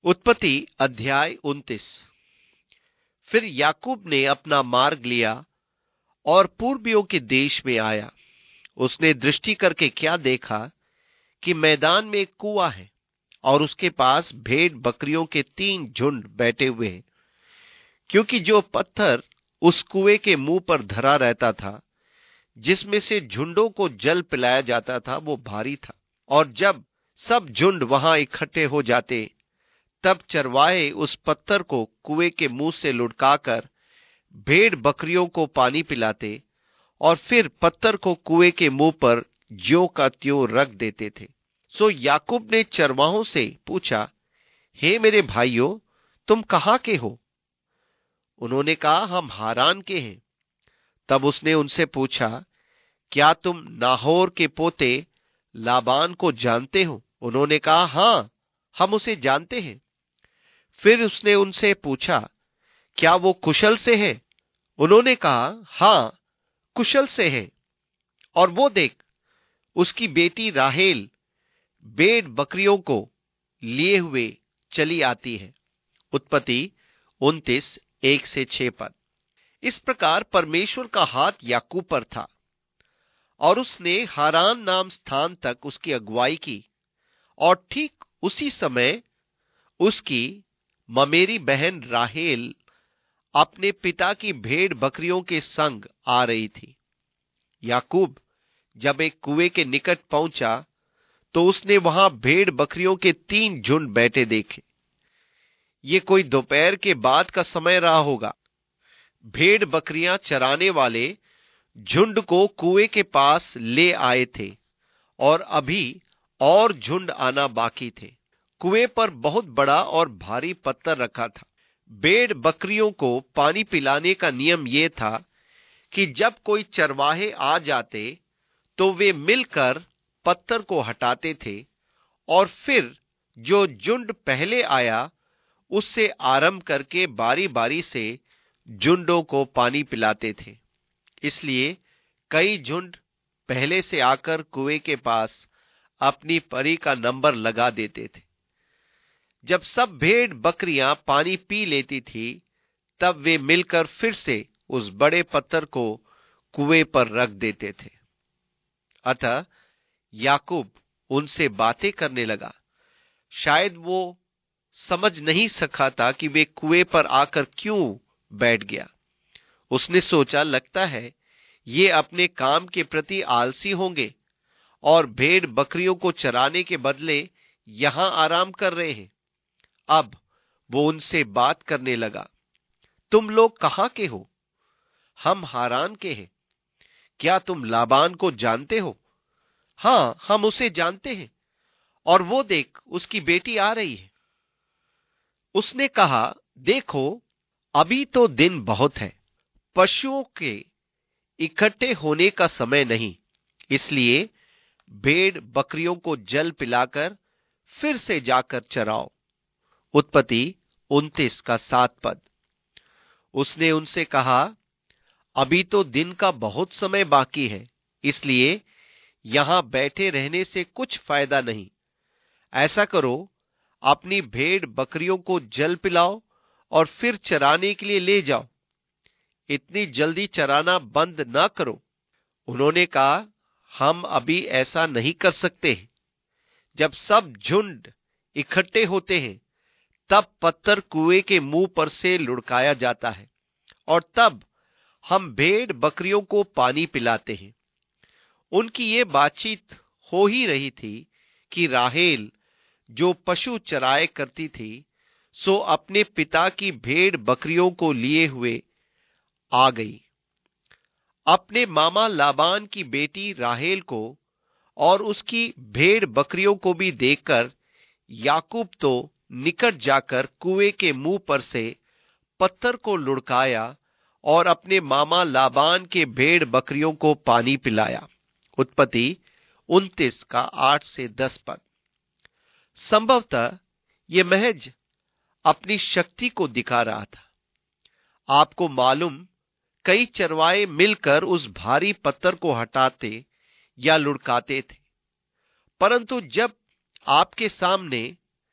उत्पत्ति अध्याय 29। फिर याकूब ने अपना मार्ग लिया और पूर्वियों के देश में आया। उसने दृष्टि करके क्या देखा कि मैदान में एक कुआं है और उसके पास भेड़ बकरियों के 3 झुंड बैठे हुए हैं, क्योंकि जो पत्थर उस कुएं के मुंह पर धरा रहता था, जिसमें से झुंडों को जल पिलाया जाता था, वो भारी था। और जब सब झुंड वहां इकट्ठे हो जाते, तब चरवाहे उस पत्थर को कुएं के मुंह से लुढ़काकर भेड़ बकरियों को पानी पिलाते और फिर पत्थर को कुएं के मुंह पर ज्यों का त्यों रख देते थे। सो याकूब ने चरवाहों से पूछा, हे मेरे भाइयों, तुम कहां के हो? उन्होंने कहा, हम हारान के हैं। तब उसने उनसे पूछा, क्या तुम नाहोर के पोते लाबान को जानते हो? उन्होंने कहा, हां, हम उसे जानते हैं। फिर उसने उनसे पूछा, क्या वो कुशल से है? उन्होंने कहा, हां, कुशल से है। और वो देख, उसकी बेटी राहेल भेड़ बकरियों को लिए हुए चली आती है। उत्पत्ति 29, 1-6 पद। इस प्रकार परमेश्वर का हाथ याकूब पर था और उसने हारान नाम स्थान तक उसकी अगुवाई की। और ठीक उसी समय उसकी ममेरी बहन राहेल अपने पिता की भेड़ बकरियों के संग आ रही थी। याकूब जब एक कुएं के निकट पहुंचा, तो उसने वहां भेड़ बकरियों के 3 झुंड बैठे देखे। ये कोई दोपहर के बाद का समय रहा होगा। भेड़ बकरियां चराने वाले झुंड को कुएं के पास ले आए थे और अभी और झुंड आना बाकी थे। कुएं पर बहुत बड़ा और भारी पत्थर रखा था। भेड़ बकरियों को पानी पिलाने का नियम यह था कि जब कोई चरवाहे आ जाते, तो वे मिलकर पत्थर को हटाते थे और फिर जो झुंड पहले आया, उससे आरंभ करके बारी बारी से झुंडों को पानी पिलाते थे। इसलिए कई झुंड पहले से आकर कुएं के पास अपनी परी का नंबर लगा देते थे। जब सब भेड़ बकरियां पानी पी लेती थी, तब वे मिलकर फिर से उस बड़े पत्थर को कुएं पर रख देते थे। अतः याकूब उनसे बातें करने लगा। शायद वो समझ नहीं सका था कि वे कुएं पर आकर क्यों बैठ गया। उसने सोचा, लगता है ये अपने काम के प्रति आलसी होंगे और भेड़ बकरियों को चराने के बदले यहां आराम कर रहे हैं। अब वो उनसे बात करने लगा। तुम लोग कहां के हो? हम हारान के हैं। क्या तुम लाबान को जानते हो? हां, हम उसे जानते हैं। और वो देख, उसकी बेटी आ रही है। उसने कहा, देखो, अभी तो दिन बहुत है, पशुओं के इकट्ठे होने का समय नहीं, इसलिए भेड़ बकरियों को जल पिलाकर फिर से जाकर चराओ। उत्पत्ति 29 का 7 पद। उसने उनसे कहा, अभी तो दिन का बहुत समय बाकी है, इसलिए यहां बैठे रहने से कुछ फायदा नहीं। ऐसा करो, अपनी भेड़ बकरियों को जल पिलाओ और फिर चराने के लिए ले जाओ। इतनी जल्दी चराना बंद ना करो। उन्होंने कहा, हम अभी ऐसा नहीं कर सकते। जब सब झुंड इकट्ठे होते हैं, तब पत्थर कुएं के मुंह पर से लुढ़काया जाता है और तब हम भेड़ बकरियों को पानी पिलाते हैं। उनकी ये बातचीत हो ही रही थी कि राहेल, जो पशु चराए करती थी, सो अपने पिता की भेड़ बकरियों को लिए हुए आ गई। अपने मामा लाबान की बेटी राहेल को और उसकी भेड़ बकरियों को भी देखकर याकूब तो निकट जाकर कुएं के मुंह पर से पत्थर को लुढ़काया और अपने मामा लाबान के भेड़ बकरियों को पानी पिलाया। उत्पत्ति 29 का 8-10 पद। संभवतः यह महज अपनी शक्ति को दिखा रहा था। आपको मालूम, कई चरवाहे मिलकर उस भारी पत्थर को हटाते या लुढ़काते थे, परंतु जब आपके सामने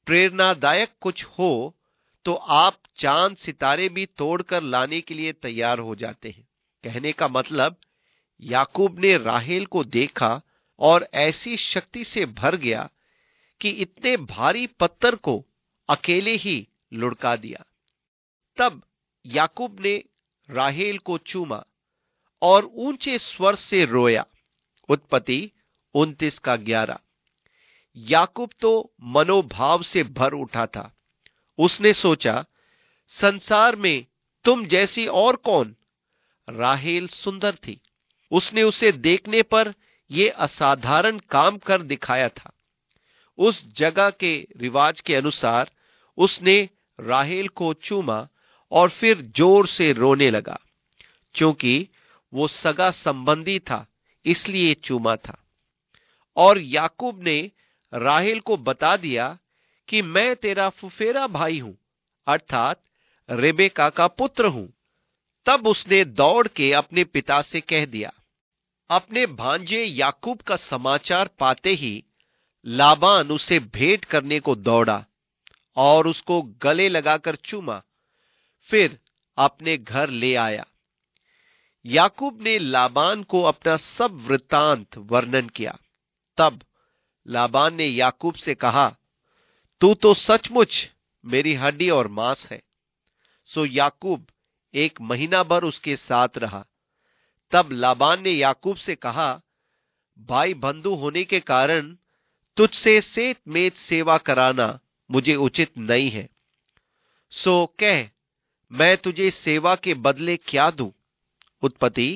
प्रेरणादायक कुछ हो तो आप चांद सितारे भी तोड़कर लाने के लिए तैयार हो जाते हैं। कहने का मतलब, याकूब ने राहेल को देखा और ऐसी शक्ति से भर गया कि इतने भारी पत्थर को अकेले ही लुढ़का दिया। तब याकूब ने राहेल को चूमा और ऊंचे स्वर से रोया। उत्पत्ति 29:11। याकूब तो मनोभाव से भर उठा था। उसने सोचा, संसार में तुम जैसी और कौन। राहेल सुंदर थी। उसने उसे देखने पर यह असाधारण काम कर दिखाया था। उस जगह के रिवाज के अनुसार उसने राहेल को चूमा और फिर जोर से रोने लगा। क्योंकि वो सगा संबंधी था, इसलिए चूमा था। और याकूब ने राहेल को बता दिया कि मैं तेरा फुफेरा भाई हूं, अर्थात रेबेका का पुत्र हूं। तब उसने दौड़ के अपने पिता से कह दिया। अपने भांजे याकूब का समाचार पाते ही लाबान उसे भेंट करने को दौड़ा और उसको गले लगाकर चूमा, फिर अपने घर ले आया। याकूब ने लाबान को अपना सब वृत्तांत वर्णन किया। तब लाबान ने याकूब से कहा, तू तो सचमुच मेरी हड्डी और मांस है। सो याकूब 1 महीना भर उसके साथ रहा। तब लाबान ने याकूब से कहा, भाई बंधु होने के कारण तुझसे सेत मेत सेवा कराना मुझे उचित नहीं है। सो कह, मैं तुझे सेवा के बदले क्या दूं। उत्पत्ति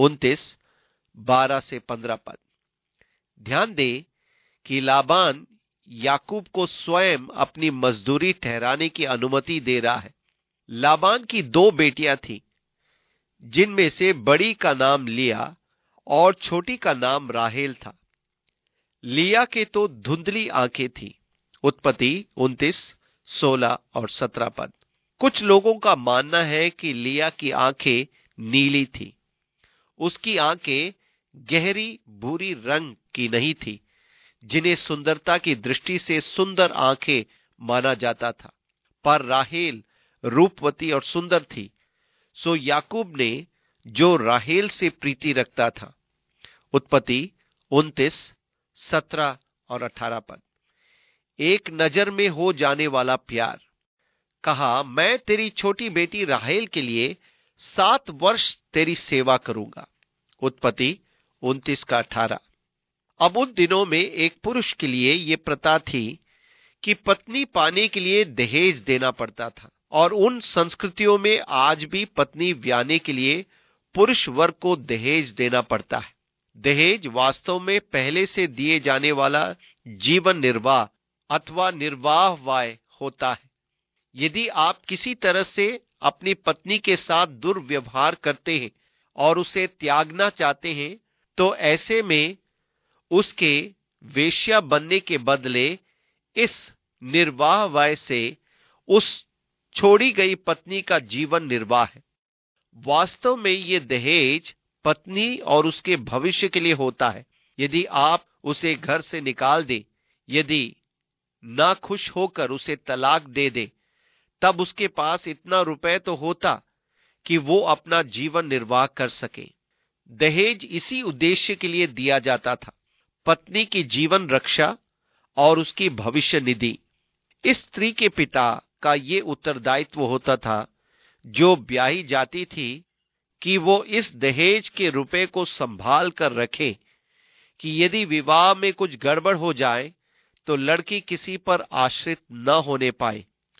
29:12-15 पद। ध्यान दे कि लाबान याकूब को स्वयं अपनी मजदूरी ठहराने की अनुमति दे रहा है। लाबान की 2 बेटियां थीं, जिनमें से बड़ी का नाम लिया और छोटी का नाम राहेल था। लिया के तो धुंधली आंखें थीं। उत्पत्ति 29:16 और 17 पद। कुछ लोगों का मानना है कि लिया की आंखें नीली थी। उसकी आंखें गहरी भूरी रंग की नहीं थी, जिन्हें सुंदरता की दृष्टि से सुंदर आंखें माना जाता था। पर राहेल रूपवती और सुंदर थी। सो याकूब ने जो राहेल से प्रीति रखता था। उत्पत्ति 29:17 और 18 पद। एक नजर में हो जाने वाला प्यार। कहा, मैं तेरी छोटी बेटी राहेल के लिए 7 वर्ष तेरी सेवा करूंगा। उत्पत्ति 29:18। अब उन दिनों में एक पुरुष के लिए यह प्रथा थी कि पत्नी पाने के लिए दहेज देना पड़ता था, और उन संस्कृतियों में आज भी पत्नी ब्याने के लिए पुरुष वर्ग को दहेज देना पड़ता है। दहेज वास्तव में पहले से दिए जाने वाला जीवन निर्वाह अथवा निर्वाह वाय होता है। यदि आप किसी तरह से अपनी पत्नी के साथ दुर्व्यवहार करते हैं और उसे त्यागना चाहते हैं, तो ऐसे में उसके वेश्या बनने के बदले इस निर्वाह वाय से उस छोड़ी गई पत्नी का जीवन निर्वाह है। वास्तव में यह दहेज पत्नी और उसके भविष्य के लिए होता है। यदि आप उसे घर से निकाल दें, यदि ना खुश होकर उसे तलाक दे दे, तब उसके पास इतना रुपए तो होता कि वो अपना जीवन निर्वाह कर सके। दहेज इसी उद्देश्य के लिए दिया जाता था, पत्नी की जीवन रक्षा और उसकी भविष्य निधि। इस स्त्री के पिता का ये उत्तरदायित्व होता था, जो ब्याही जाती थी, कि वो इस दहेज के रुपए को संभाल कर रखे कि यदि विवाह में कुछ गड़बड़ हो जाए तो लड़की किसी पर आश्रित न होने पाए।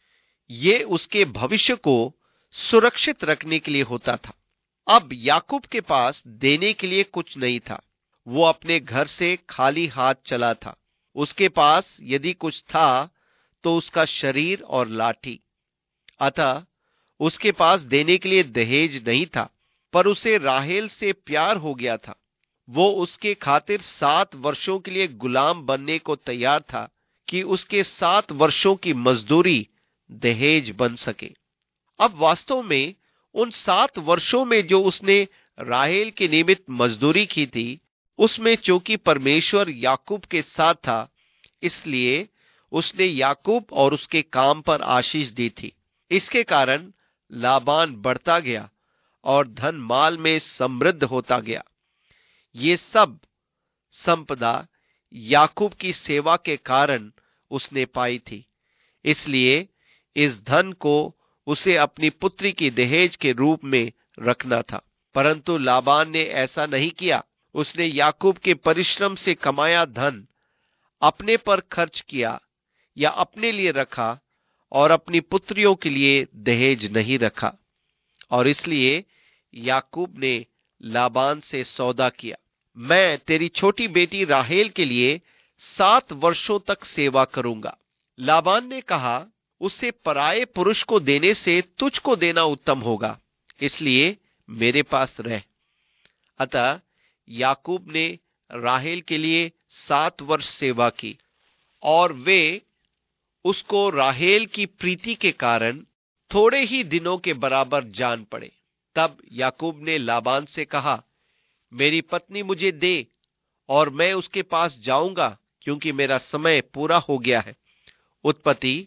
ये उसके भविष्य को सुरक्षित रखने के लिए होता था। अब याकूब के पास देने के लिए कुछ नहीं था। वो अपने घर से खाली हाथ चला था। उसके पास यदि कुछ था तो उसका शरीर और लाठी। अतः उसके पास देने के लिए दहेज नहीं था, पर उसे राहेल से प्यार हो गया था। वो उसके खातिर 7 वर्षों के लिए गुलाम बनने को तैयार था कि उसके 7 वर्षों की मजदूरी दहेज बन सके। अब वास्तव में उन 7 वर्षों में जो उसने राहेल के निमित्त मजदूरी की थी, उसमें चूंकि परमेश्वर याकूब के साथ था, इसलिए उसने याकूब और उसके काम पर आशीष दी थी। इसके कारण लाबान बढ़ता गया और धन माल में समृद्ध होता गया। ये सब संपदा याकूब की सेवा के कारण उसने पाई थी, इसलिए इस धन को उसे अपनी पुत्री की दहेज के रूप में रखना था। परंतु लाबान ने ऐसा नहीं किया। उसने याकूब के परिश्रम से कमाया धन अपने पर खर्च किया या अपने लिए रखा और अपनी पुत्रियों के लिए दहेज नहीं रखा। और इसलिए याकूब ने लाबान से सौदा किया, मैं तेरी छोटी बेटी राहेल के लिए 7 वर्षों तक सेवा करूंगा। लाबान ने कहा, उसे पराये पुरुष को देने से तुझको देना उत्तम होगा, इसलिए मेरे पास रह। अतः याकूब ने राहेल के लिए 7 वर्ष सेवा की और वे उसको राहेल की प्रीति के कारण थोड़े ही दिनों के बराबर जान पड़े। तब याकूब ने लाबान से कहा, मेरी पत्नी मुझे दे और मैं उसके पास जाऊंगा, क्योंकि मेरा समय पूरा हो गया है। उत्पत्ति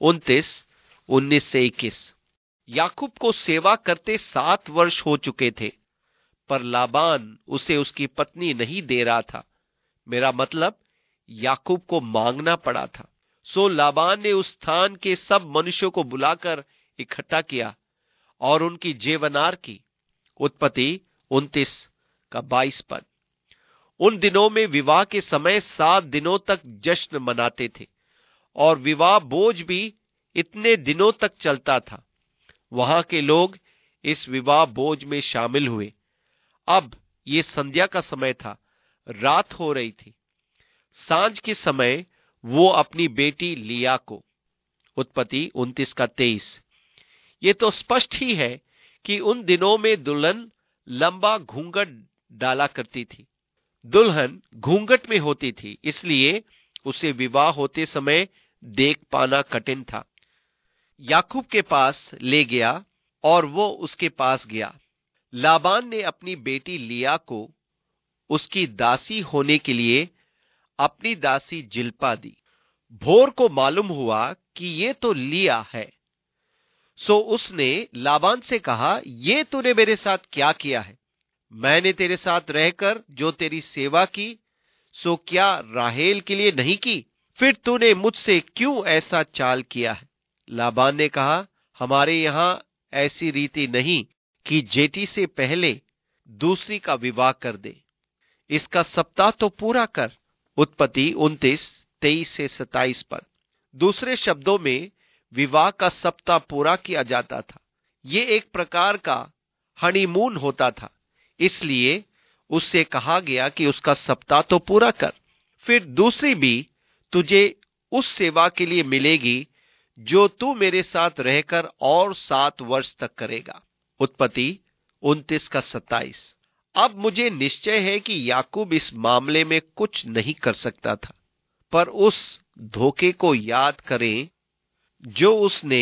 29:19-21। याकूब को सेवा करते 7 वर्ष हो चुके थे, पर लाबान उसे उसकी पत्नी नहीं दे रहा था। मेरा मतलब याकूब को मांगना पड़ा था। सो लाबान ने उस स्थान के सब मनुष्यों को बुलाकर इकट्ठा किया और उनकी जेवनार की। उत्पत्ति 29:22 पद। उन दिनों में विवाह के समय 7 दिनों तक जश्न मनाते थे और विवाह भोज भी इतने दिनों तक चलता था। वहां के लोग इस विवाह भोज में शामिल हुए। अब ये संध्या का समय था, रात हो रही थी। सांझ के समय वो अपनी बेटी लिया को। उत्पत्ति 29:23। ये तो स्पष्ट ही है कि उन दिनों में दुल्हन लंबा घूंघट डाला करती थी। दुल्हन घूंघट में होती थी, इसलिए उसे विवाह होते समय देख पाना कठिन था। याकूब के पास ले गया और वो उसके पास गया। लाबान ने अपनी बेटी लिया को उसकी दासी होने के लिए अपनी दासी जिल्पा दी। भोर को मालूम हुआ कि ये तो लिया है। सो उसने लाबान से कहा, ये तूने मेरे साथ क्या किया है? मैंने तेरे साथ रहकर जो तेरी सेवा की, सो क्या राहेल के लिए नहीं की? फिर तूने मुझसे क्यों ऐसा चाल किया है? लाबान ने कहा, हमारे यहां ऐसी रीति नहीं कि जेठी से पहले दूसरी का विवाह कर दे। इसका सप्ताह तो पूरा कर। उत्पत्ति 29:23-27 पद। दूसरे शब्दों में विवाह का सप्ताह पूरा किया जाता था। ये एक प्रकार का हनीमून होता था, इसलिए उससे कहा गया कि उसका सप्ताह तो पूरा कर। फिर दूसरी भी तुझे उस सेवा के लिए मिलेगी जो तू मेरे साथ रहकर और 7 वर्ष तक करेगा। उत्पत्ति 29:27। अब मुझे निश्चय है कि याकूब इस मामले में कुछ नहीं कर सकता था, पर उस धोखे को याद करें जो उसने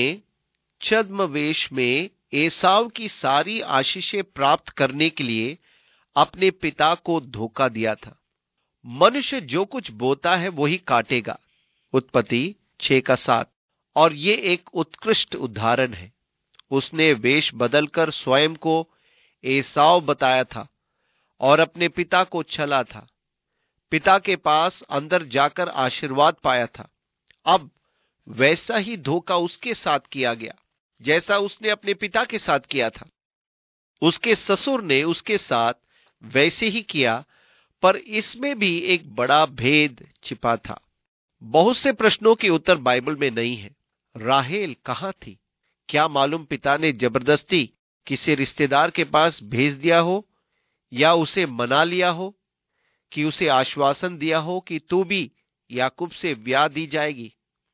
छद्मवेश में एसाव की सारी आशीषें प्राप्त करने के लिए अपने पिता को धोखा दिया था। मनुष्य जो कुछ बोता है वही काटेगा। उत्पत्ति 6:7। और ये एक उत्कृष्ट उदाहरण है। उसने वेश बदलकर स्वयं को एसाव बताया था और अपने पिता को छला था। पिता के पास अंदर जाकर आशीर्वाद पाया था। अब वैसा ही धोखा उसके साथ किया गया जैसा उसने अपने पिता के साथ किया था। उसके ससुर ने उसके साथ वैसे ही किया, पर इसमें भी एक बड़ा भेद छिपा था। बहुत से प्रश्नों के उत्तर बाइबल में नहीं है। राहेल कहां थी? क्या मालूम पिता ने जबरदस्ती किसी रिश्तेदार के पास भेज दिया हो या उसे मना लिया हो, कि उसे आश्वासन दिया हो कि तू भी याकूब से ब्याह दी जाएगी।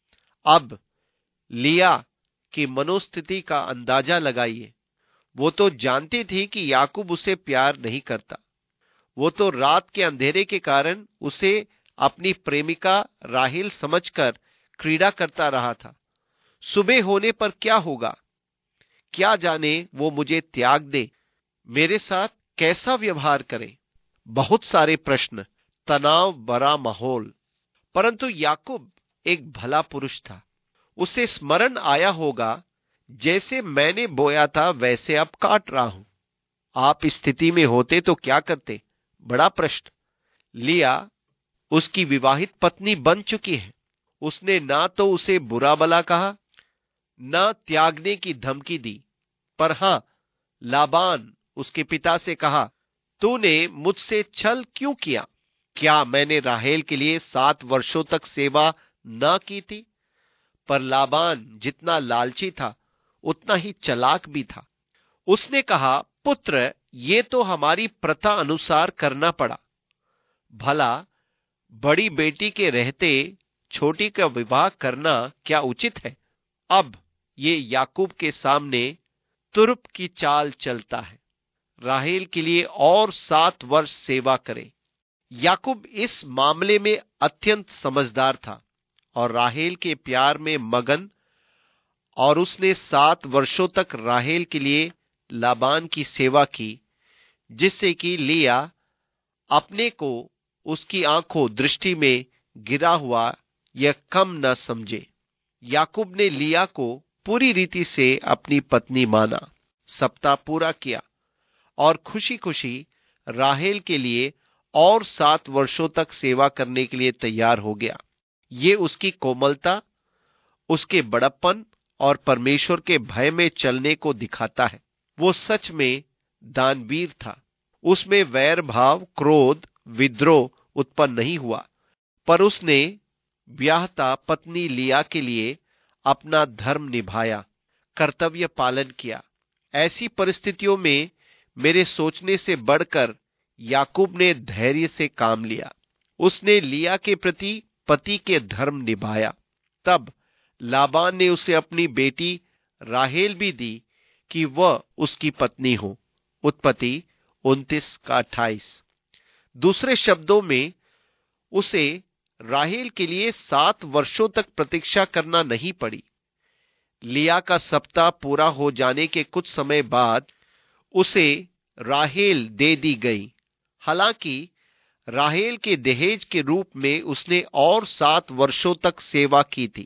अब लिया की मनोस्थिति का अंदाजा लगाइए। वो तो जानती थी कि याकूब उसे प्यार नहीं करता। वो तो रात के अंधेरे के कारण उसे अपनी प्रेमिका राहेल समझकर क्रीड़ा करता रहा था। सुबह होने पर क्या होगा? क्या जाने वो मुझे त्याग दे, मेरे साथ कैसा व्यवहार करे? बहुत सारे प्रश्न, तनाव भरा माहौल। परंतु याकूब एक भला पुरुष था। उसे स्मरण आया होगा, जैसे मैंने बोया था वैसे अब काट रहा हूं। आप इस स्थिति में होते तो क्या करते? बड़ा प्रश्न। लिया उसकी विवाहित पत्नी बन चुकी है। उसने ना तो उसे बुरा भला कहा, न त्यागने की धमकी दी। पर हां, लाबान उसके पिता से कहा, तूने मुझसे छल क्यों किया? क्या मैंने राहेल के लिए 7 वर्षों तक सेवा न की थी? पर लाबान जितना लालची था, उतना ही चालाक भी था। उसने कहा, पुत्र, ये तो हमारी प्रथा अनुसार करना पड़ा। भला बड़ी बेटी के रहते छोटी का विवाह करना क्या उचित है? अब ये याकूब के सामने तुर्क की चाल चलता है। राहेल के लिए और 7 वर्ष सेवा करे। याकूब इस मामले में अत्यंत समझदार था और राहेल के प्यार में मगन, और उसने 7 वर्षों तक राहेल के लिए लाबान की सेवा की, जिससे कि लिया अपने को उसकी आंखों दृष्टि में गिरा हुआ यह कम न समझे। याकूब ने लिया को पूरी रीति से अपनी पत्नी माना, सप्ताह पूरा किया और खुशी खुशी राहेल के लिए और 7 वर्षों तक सेवा करने के लिए तैयार हो गया। ये उसकी कोमलता, उसके बड़प्पन और परमेश्वर के भय में चलने को दिखाता है। वो सच में दानवीर था। उसमें वैर भाव, क्रोध, विद्रोह उत्पन्न नहीं हुआ, पर उसने ब्याहता पत्नी लिया के लिए अपना धर्म निभाया, कर्तव्य पालन किया। ऐसी परिस्थितियों में मेरे सोचने से बढ़कर याकूब ने धैर्य से काम लिया। उसने लिया के प्रति पति के धर्म निभाया। तब लाबान ने उसे अपनी बेटी राहेल भी दी कि वह उसकी पत्नी हो। उत्पत्ति 29 का 28। दूसरे शब्दों में, उसे राहेल के लिए 7 वर्षों तक प्रतीक्षा करना नहीं पड़ी। लिया का सप्ताह पूरा हो जाने के कुछ समय बाद उसे राहेल दे दी गई। हालांकि राहेल के दहेज के रूप में उसने और 7 वर्षों तक सेवा की थी,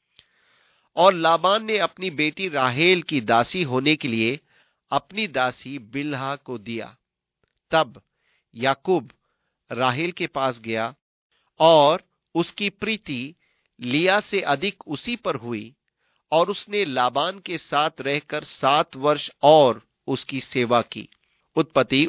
और लाबान ने अपनी बेटी राहेल की दासी होने के लिए अपनी दासी बिल्हा को दिया। तब याकूब राहेल के पास गया और उसकी प्रीति लिया से अधिक उसी पर हुई, और उसने लाबान के साथ रहकर 7 वर्ष और उसकी सेवा की। उत्पत्ति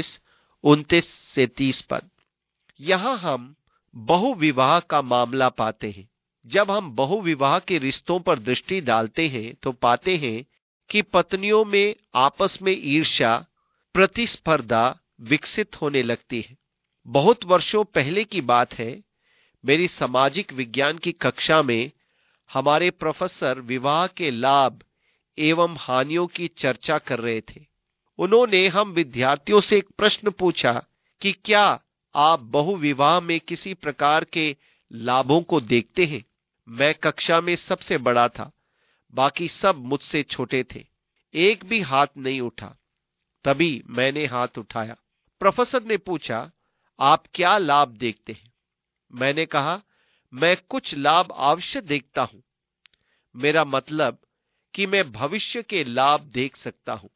29 से 30 पद। यहां हम बहुविवाह का मामला पाते हैं। जब हम बहुविवाह के रिश्तों पर दृष्टि डालते हैं तो पाते हैं कि पत्नियों में आपस में ईर्ष्या, प्रतिस्पर्धा विकसित होने लगती है। बहुत वर्षों पहले की बात है, मेरी सामाजिक विज्ञान की कक्षा में हमारे प्रोफेसर विवाह के लाभ एवं हानियों की चर्चा कर रहे थे। उन्होंने हम विद्यार्थियों से एक प्रश्न पूछा कि क्या आप बहुविवाह में किसी प्रकार के लाभों को देखते हैं? मैं कक्षा में सबसे बड़ा था, बाकी सब मुझसे छोटे थे। एक भी हाथ नहीं उठा। तभी मैंने हाथ उठाया। प्रोफेसर ने पूछा, आप क्या लाभ देखते हैं? मैंने कहा, मैं कुछ लाभ अवश्य देखता हूं। मेरा मतलब कि मैं भविष्य के लाभ देख सकता हूं।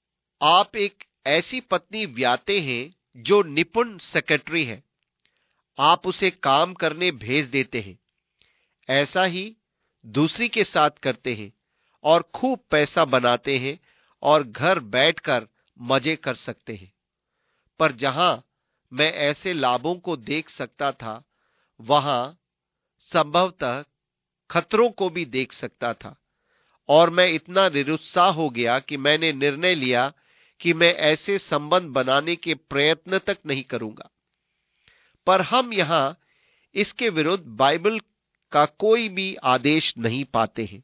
आप एक ऐसी पत्नी ब्याहते हैं जो निपुण सेक्रेटरी है। आप उसे काम करने भेज देते हैं। ऐसा ही दूसरी के साथ करते हैं और खूब पैसा बनाते हैं और घर बैठकर मजे कर सकते हैं। पर जहां मैं ऐसे लाभों को देख सकता था, वहां संभवतः खतरों को भी देख सकता था, और मैं इतना निरुत्साह हो गया कि मैंने निर्णय लिया कि मैं ऐसे संबंध बनाने के प्रयत्न तक नहीं करूंगा। पर हम यहां इसके विरुद्ध बाइबल का कोई भी आदेश नहीं पाते हैं।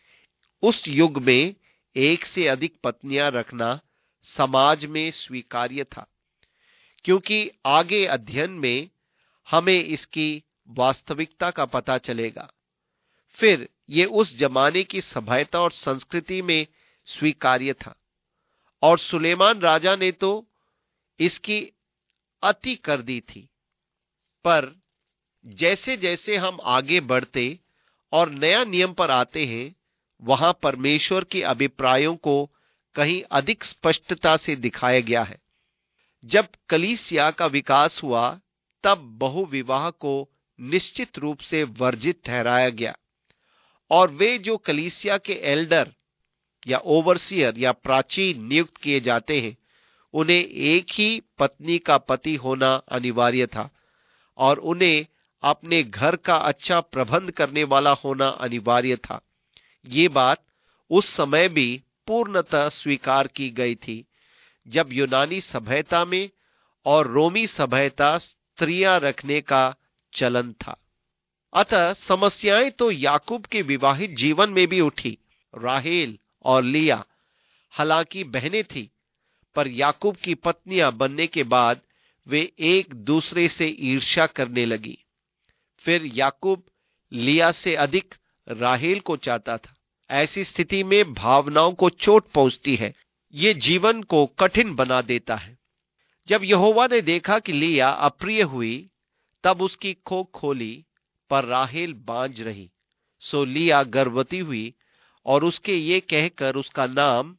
उस युग में एक से अधिक पत्नियां रखना समाज में स्वीकार्य था, क्योंकि आगे अध्ययन में हमें इसकी वास्तविकता का पता चलेगा। फिर यह उस जमाने की सभ्यता और संस्कृति में स्वीकार्य था, और सुलेमान राजा ने तो इसकी अति कर दी थी। पर जैसे जैसे हम आगे बढ़ते और नया नियम पर आते हैं, वहां परमेश्वर के अभिप्रायों को कहीं अधिक स्पष्टता से दिखाया गया है। जब कलीसिया का विकास हुआ, तब बहुविवाह को निश्चित रूप से वर्जित ठहराया गया, और वे जो कलीसिया के एल्डर या ओवरसियर या प्राचीन नियुक्त किए जाते हैं, उन्हें एक ही पत्नी का पति होना अनिवार्य था, और उन्हें अपने घर का अच्छा प्रबंध करने वाला होना अनिवार्य था। ये बात उस समय भी पूर्णतः स्वीकार की गई थी, जब यूनानी सभ्यता में और रोमी सभ्यता स्त्रियां रखने का चलन था। अतः समस्याएं तो याकूब के विवाहित जीवन में भी उठी। राहेल और लिया हालांकि बहनें थी, पर याकूब की पत्नियां बनने के बाद वे एक दूसरे से ईर्ष्या करने लगी। फिर याकूब लिया से अधिक राहेल को चाहता था। ऐसी स्थिति में भावनाओं को चोट पहुंचती है। ये जीवन को कठिन बना देता है। जब यहोवा ने देखा कि लिया अप्रिय हुई, तब उसकी खोख खोली, पर राहेल बांझ रही। सो लिया गर्भवती हुई और उसके ये कहकर उसका नाम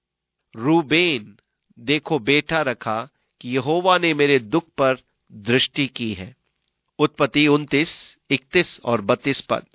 रूबेन, देखो बेटा, रखा कि यहोवा ने मेरे दुख पर दृष्टि की है। उत्पत्ति 29, 31 और 32 पद।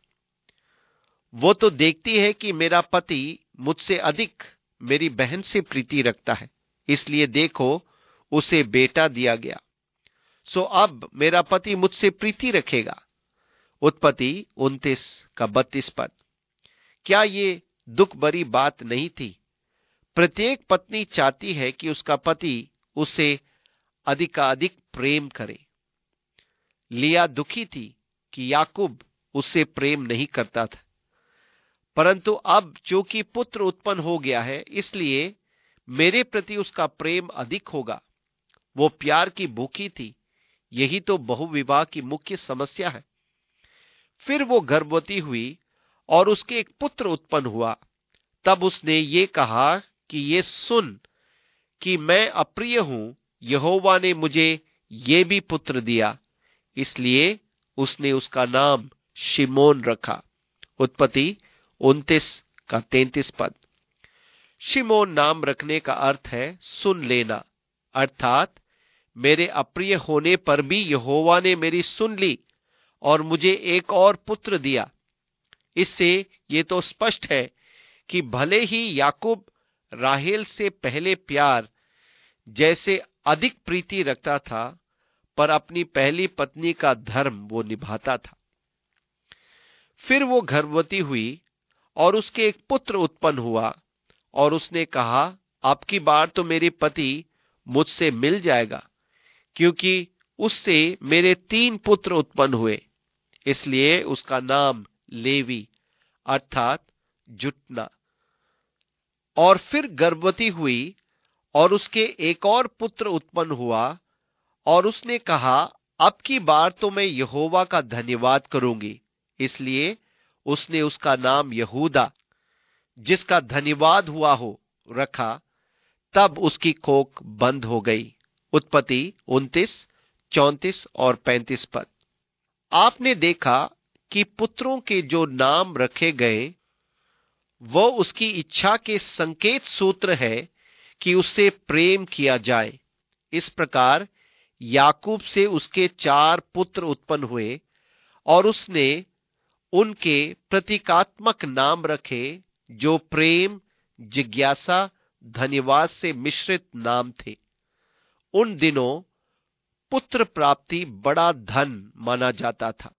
वो तो देखती है कि मेरा पति मुझसे अधिक मेरी बहन से प्रीति रखता है, इसलिए देखो उसे बेटा दिया गया। सो अब मेरा पति मुझसे प्रीति रखेगा। उत्पत्ति 29 का 32 पद। क्या ये दुख भरी बात नहीं थी? प्रत्येक पत्नी चाहती है कि उसका पति उसे अधिकाधिक प्रेम करे। लिया दुखी थी कि याकूब उससे प्रेम नहीं करता था, परंतु अब चूंकि पुत्र उत्पन्न हो गया है, इसलिए मेरे प्रति उसका प्रेम अधिक होगा। वो प्यार की भूखी थी। यही तो बहुविवाह की मुख्य समस्या है। फिर वो गर्भवती हुई और उसके एक पुत्र उत्पन्न हुआ। तब उसने ये कहा कि ये सुन कि मैं अप्रिय हूं, यहोवा ने मुझे ये भी पुत्र दिया। इसलिए उसने उसका नाम शिमोन रखा। उत्पत्ति 29 का 33 पद। शिमोन नाम रखने का अर्थ है सुन लेना, अर्थात मेरे अप्रिय होने पर भी यहोवा ने मेरी सुन ली और मुझे एक और पुत्र दिया। इससे ये तो स्पष्ट है कि भले ही याकूब राहेल से पहले प्यार जैसे अधिक प्रीति रखता था, पर अपनी पहली पत्नी का धर्म वो निभाता था। फिर वो गर्भवती हुई और उसके एक पुत्र उत्पन्न हुआ, और उसने कहा, अब की बार तो मेरे पति मुझसे मिल जाएगा, क्योंकि उससे मेरे 3 पुत्र उत्पन्न हुए। इसलिए उसका नाम लेवी, अर्थात जुटना। और फिर गर्भवती हुई और उसके एक और पुत्र उत्पन्न हुआ, और उसने कहा, अब की बार तो मैं यहोवा का धन्यवाद करूंगी। इसलिए उसने उसका नाम यहूदा, जिसका धन्यवाद हुआ हो, रखा। तब उसकी कोख बंद हो गई। उत्पत्ति 29, 34 और 35 पद। आपने देखा कि पुत्रों के जो नाम रखे गए, वो उसकी इच्छा के संकेत सूत्र है कि उससे प्रेम किया जाए। इस प्रकार याकूब से उसके 4 पुत्र उत्पन्न हुए, और उसने उनके प्रतीकात्मक नाम रखे, जो प्रेम, जिज्ञासा, धन्यवाद से मिश्रित नाम थे। उन दिनों पुत्र प्राप्ति बड़ा धन माना जाता था।